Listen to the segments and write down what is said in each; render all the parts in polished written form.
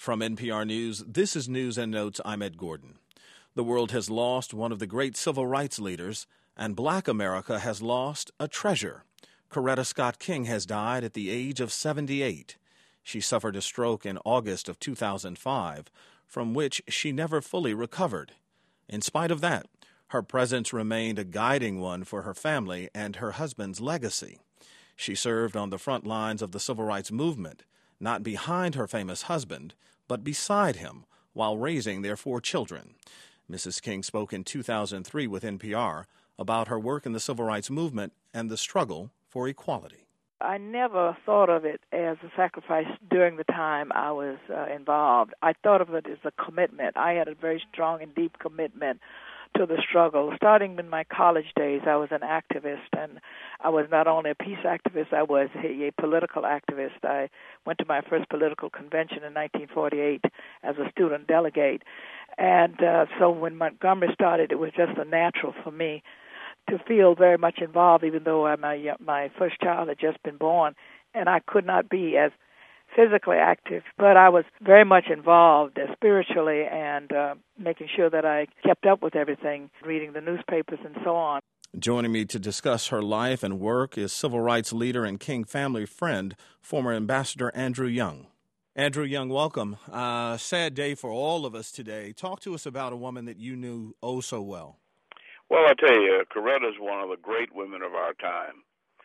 From NPR News, this is News and Notes. I'm Ed Gordon. The world has lost one of the great civil rights leaders, and Black America has lost a treasure. Coretta Scott King has died at the age of 78. She suffered a stroke in August of 2005, from which she never fully recovered. In spite of that, her presence remained a guiding one for her family and her husband's legacy. She served on the front lines of the civil rights movement, not behind her famous husband, but beside him, while raising their 4 children. Mrs. King spoke in 2003 with NPR about her work in the civil rights movement and the struggle for equality. I never thought of it as a sacrifice during the time I was involved. I thought of it as a commitment. I had a very strong and deep commitment to the struggle. Starting in my college days, I was an activist, and I was not only a peace activist, I was a political activist. I went to my first political convention in 1948 as a student delegate. And so when Montgomery started, it was just a natural for me to feel very much involved, even though my first child had just been born, and I could not be as physically active, but I was very much involved spiritually and making sure that I kept up with everything, reading the newspapers and so on. Joining me to discuss her life and work is civil rights leader and King family friend, former Ambassador Andrew Young. Andrew Young, welcome. Sad day for all of us today. Talk to us about a woman that you knew oh so well. Well, I'll tell you, Coretta's one of the great women of our time.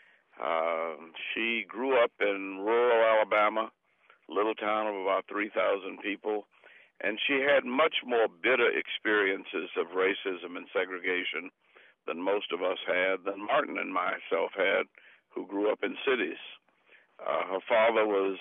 She grew up in rural Alabama, little town of about 3,000 people, and she had much more bitter experiences of racism and segregation than most of us had, than Martin and myself had, who grew up in cities. Her father was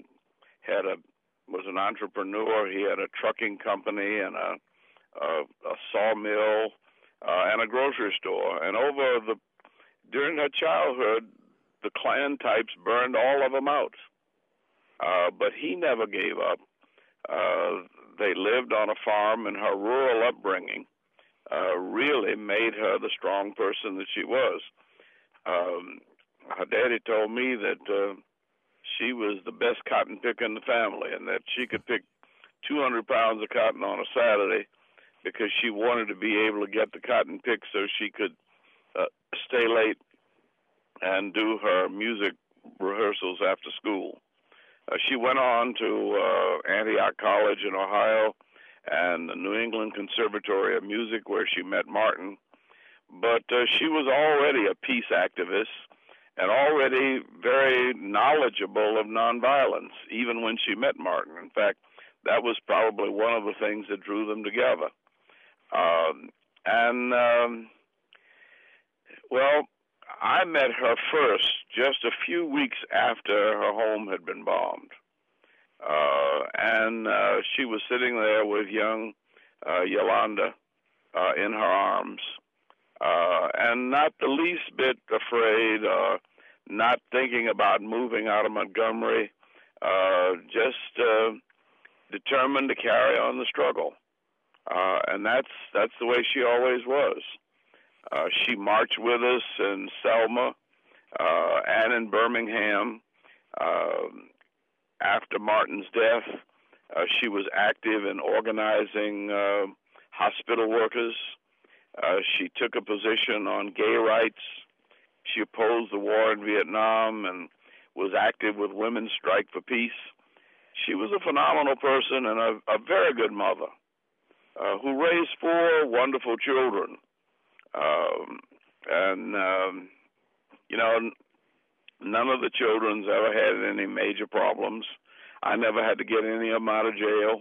an entrepreneur. He had a trucking company and a sawmill and a grocery store. And during her childhood, the Klan types burned all of them out. But he never gave up. They lived on a farm, and her rural upbringing really made her the strong person that she was. Her daddy told me that she was the best cotton picker in the family, and that she could pick 200 pounds of cotton on a Saturday because she wanted to be able to get the cotton picked so she could stay late and do her music rehearsals after school. She went on to Antioch College in Ohio and the New England Conservatory of Music, where she met Martin. But she was already a peace activist and already very knowledgeable of nonviolence, even when she met Martin. In fact, that was probably one of the things that drew them together. I met her first just a few weeks after her home had been bombed. She was sitting there with young Yolanda in her arms, and not the least bit afraid, not thinking about moving out of Montgomery, just determined to carry on the struggle. And that's the way she always was. She marched with us in Selma and in Birmingham. After Martin's death, she was active in organizing hospital workers. She took a position on gay rights. She opposed the war in Vietnam and was active with Women's Strike for Peace. She was a phenomenal person and a very good mother who raised 4 wonderful children. None of the children's ever had any major problems. I never had to get any of them out of jail.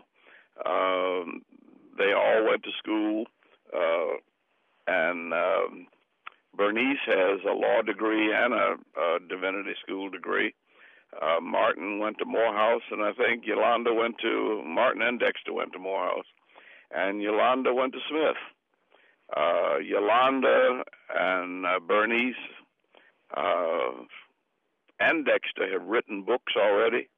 They all went to school. Bernice has a law degree and a divinity school degree. Martin went to Morehouse, and I think Martin and Dexter went to Morehouse. And Yolanda went to Smith. Yolanda and Bernice and Dexter have written books already.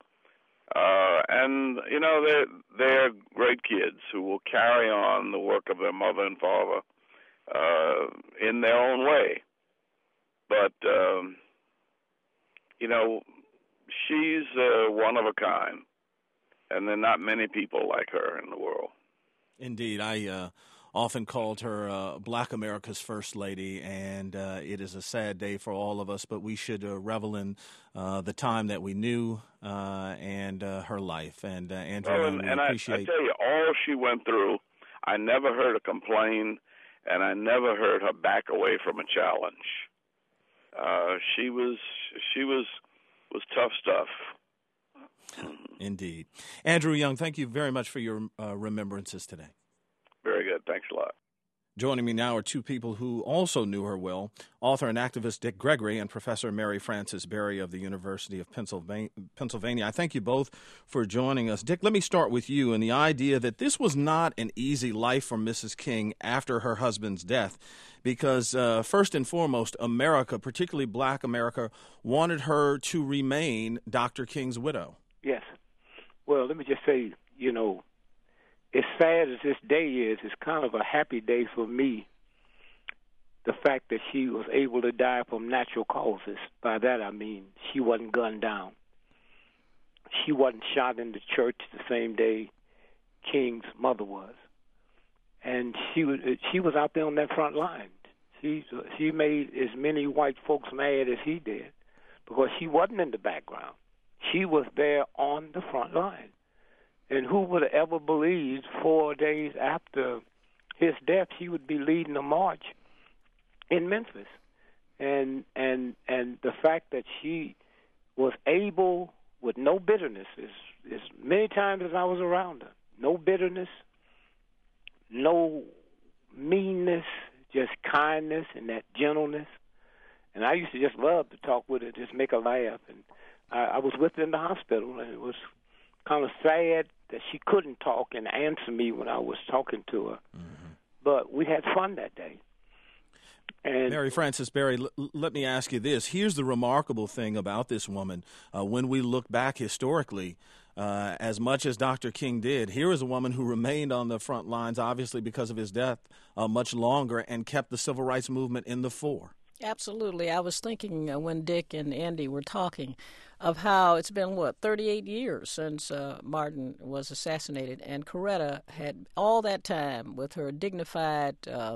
They're great kids who will carry on the work of their mother and father in their own way. But, she's one of a kind. and there are not many people like her in the world. Indeed. I often called her Black America's First Lady, and it is a sad day for all of us, but we should revel in the time that we knew and her life. And Andrew, well, we and appreciate... I tell you, all she went through, I never heard her complain, and I never heard her back away from a challenge. She was tough stuff. Indeed. Andrew Young, thank you very much for your remembrances today. Very good. Thanks a lot. Joining me now are two people who also knew her well, author and activist Dick Gregory and Professor Mary Frances Berry of the University of Pennsylvania. I thank you both for joining us. Dick, let me start with you and the idea that this was not an easy life for Mrs. King after her husband's death, because first and foremost, America, particularly Black America, wanted her to remain Dr. King's widow. Yes. Well, let me just say, as sad as this day is, it's kind of a happy day for me, the fact that she was able to die from natural causes. By that I mean she wasn't gunned down. She wasn't shot in the church the same day King's mother was. And she was out there on that front line. She made as many white folks mad as he did because she wasn't in the background. She was there on the front line. And who would have ever believed 4 days after his death she would be leading a march in Memphis? And the fact that she was able, with no bitterness, as many times as I was around her, no bitterness, no meanness, just kindness and that gentleness. And I used to just love to talk with her, just make her laugh. And I was with her in the hospital, and it was kind of sad that she couldn't talk and answer me when I was talking to her. Mm-hmm. But we had fun that day. And Mary Frances Berry, let me ask you this. Here's the remarkable thing about this woman. When we look back historically, as much as Dr. King did, here is a woman who remained on the front lines, obviously because of his death, much longer, and kept the civil rights movement in the fore. Absolutely. I was thinking when Dick and Andy were talking of how it's been, 38 years since Martin was assassinated, and Coretta had all that time with her dignified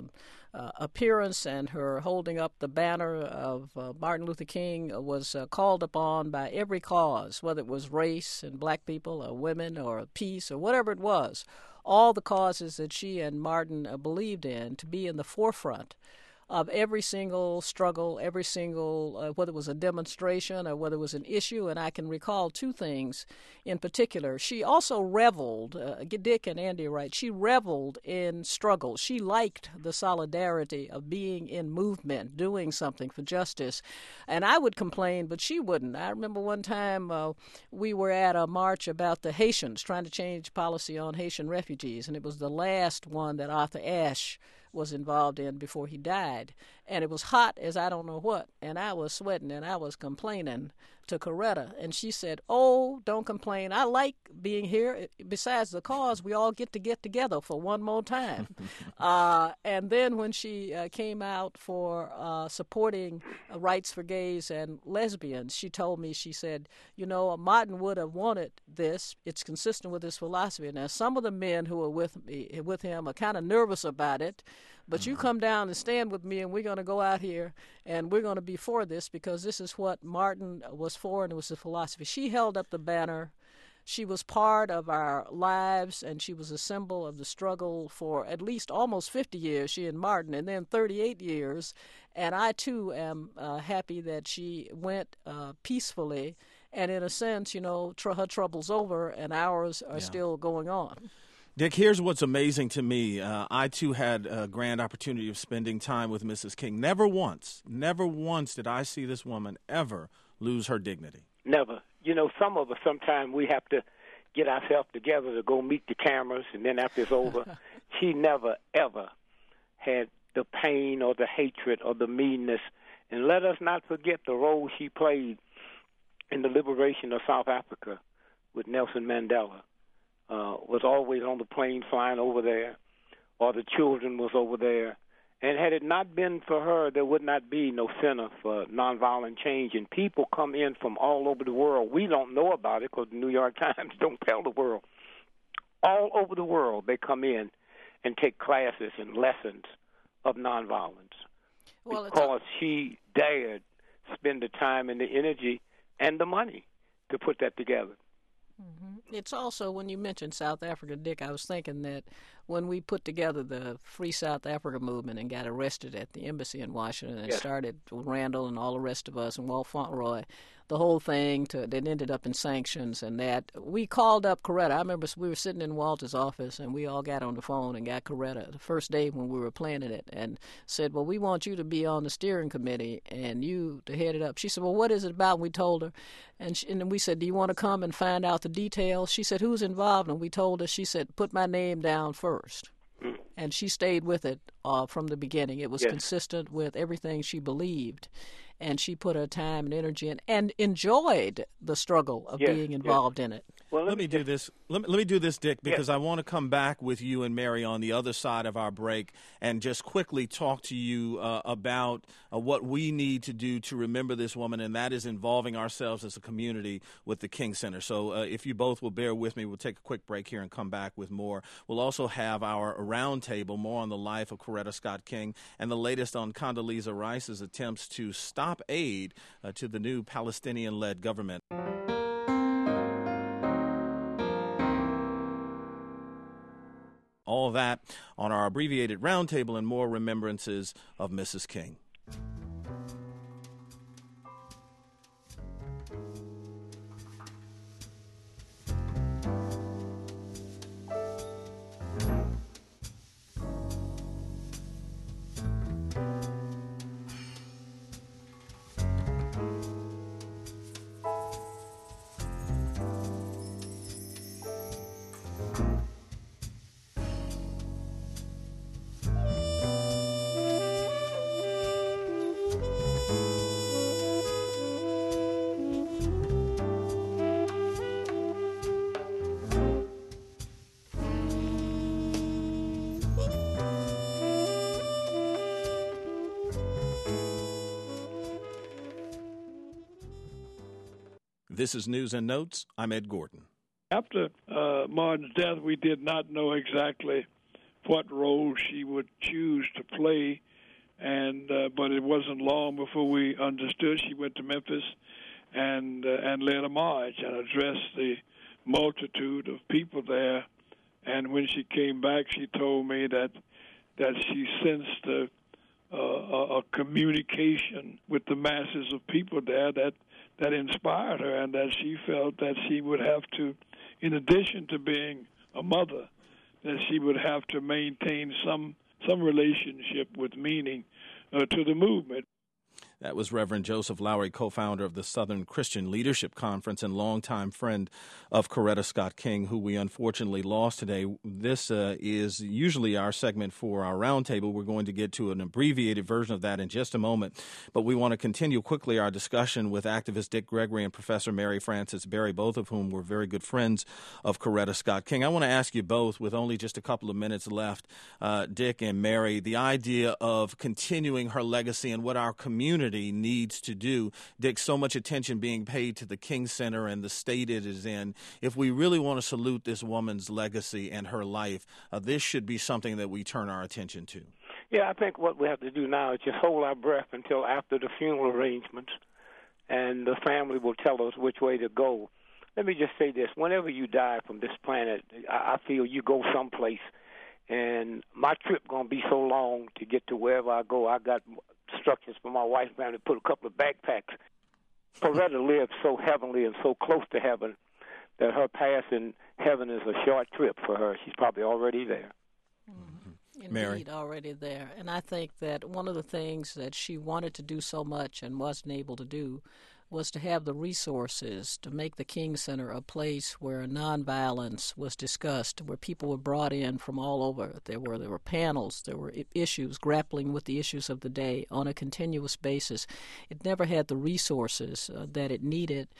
appearance and her holding up the banner of Martin Luther King was called upon by every cause, whether it was race and black people or women or peace or whatever it was, all the causes that she and Martin believed in, to be in the forefront of every single struggle, every single, whether it was a demonstration or whether it was an issue. And I can recall two things in particular. She also reveled, Dick and Andy are right, she reveled in struggle. She liked the solidarity of being in movement, doing something for justice. And I would complain, but she wouldn't. I remember one time we were at a march about the Haitians, trying to change policy on Haitian refugees, and it was the last one that Arthur Ashe was involved in before he died. And it was hot as I don't know what, and I was sweating and I was complaining to Coretta, and she said, "Oh, don't complain. I like being here. Besides the cause, we all get together for one more time." And then when she came out for supporting rights for gays and lesbians, she told me, she said, Martin would have wanted this. It's consistent with his philosophy. Now, some of the men who are with him are kind of nervous about it, but you come down and stand with me, and we're going to go out here, and we're going to be for this, because this is what Martin was for, and it was his philosophy. She held up the banner. She was part of our lives, and she was a symbol of the struggle for at least almost 50 years, she and Martin, and then 38 years. And I, too, am happy that she went peacefully. And in a sense, her trouble's over, and ours are still going on. Dick, here's what's amazing to me. I, too, had a grand opportunity of spending time with Mrs. King. Never once did I see this woman ever lose her dignity. Never. Some of us, sometimes we have to get ourselves together to go meet the cameras, and then after it's over, she never, ever had the pain or the hatred or the meanness. And let us not forget the role she played in the liberation of South Africa with Nelson Mandela. Was always on the plane flying over there, or the children was over there, And had it not been for her, there would not be no Center for Nonviolent Change. And people come in from all over the world. We don't know about it because the New York Times don't tell the world. All over the world, they come in and take classes and lessons of nonviolence. Well, because she dared spend the time and the energy and the money to put that together. Mm-hmm. It's also, when you mentioned South Africa, Dick, I was thinking that when we put together the Free South Africa movement and got arrested at the embassy in Washington and started with Randall and all the rest of us and Walt Fauntleroy, the whole thing that ended up in sanctions and that, we called up Coretta. I remember we were sitting in Walter's office and we all got on the phone and got Coretta the first day when we were planning it and said, well, we want you to be on the steering committee and you to head it up. She said, well, what is it about? And we told her. And then we said, do you want to come and find out the details? She said, who's involved? And we told her, she said, put my name down first. And she stayed with it from the beginning. It was consistent with everything she believed. And she put her time and energy in and enjoyed the struggle of being involved in it. Well, let me do this. Let me do this, Dick, because I want to come back with you and Mary on the other side of our break and just quickly talk to you about what we need to do to remember this woman, and that is involving ourselves as a community with the King Center. So if you both will bear with me, we'll take a quick break here and come back with more. We'll also have our roundtable, more on the life of Coretta Scott King and the latest on Condoleezza Rice's attempts to stop aid to the new Palestinian-led government. All that on our abbreviated roundtable and more remembrances of Mrs. King. This is News and Notes. I'm Ed Gordon. After Martin's death, we did not know exactly what role she would choose to play, and but it wasn't long before we understood. She went to Memphis and led a march and addressed the multitude of people there. And when she came back, she told me that she sensed a communication with the masses of people there that inspired her, and that she felt that she would have to, in addition to being a mother, that she would have to maintain some relationship with meaning to the movement. That was Reverend Joseph Lowery, co-founder of the Southern Christian Leadership Conference and longtime friend of Coretta Scott King, who we unfortunately lost today. This is usually our segment for our roundtable. We're going to get to an abbreviated version of that in just a moment, but we want to continue quickly our discussion with activist Dick Gregory and Professor Mary Frances Berry, both of whom were very good friends of Coretta Scott King. I want to ask you both, with only just a couple of minutes left, Dick and Mary, the idea of continuing her legacy and what our community needs to do. Dick, so much attention being paid to the King Center and the state it is in. If we really want to salute this woman's legacy and her life, this should be something that we turn our attention to. Yeah, I think what we have to do now is just hold our breath until after the funeral arrangements, and the family will tell us which way to go. Let me just say this. Whenever you die from this planet, I feel you go someplace, and my trip going to be so long to get to wherever I go. I got instructions from my wife's family to put a couple of backpacks. Coretta lived so heavenly and so close to heaven that her passing heaven is a short trip for her. She's probably already there. Mm-hmm. Indeed, Mary. already there. And I think that one of the things that she wanted to do so much and wasn't able to do was to have the resources to make the King Center a place where nonviolence was discussed, where people were brought in from all over. There were panels, there were issues grappling with the issues of the day on a continuous basis. It never had the resources that it needed.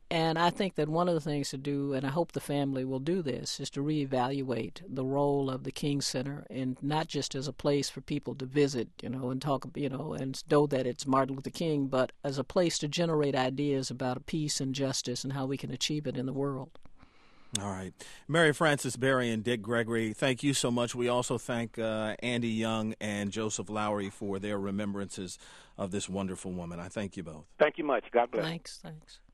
And I think that one of the things to do, and I hope the family will do this, is to reevaluate the role of the King Center, and not just as a place for people to visit, and talk, and know that it's Martin Luther King, but as a place to generate ideas about peace and justice and how we can achieve it in the world. All right. Mary Frances Berry and Dick Gregory, thank you so much. We also thank Andy Young and Joseph Lowery for their remembrances of this wonderful woman. I thank you both. Thank you much. God bless. Thanks.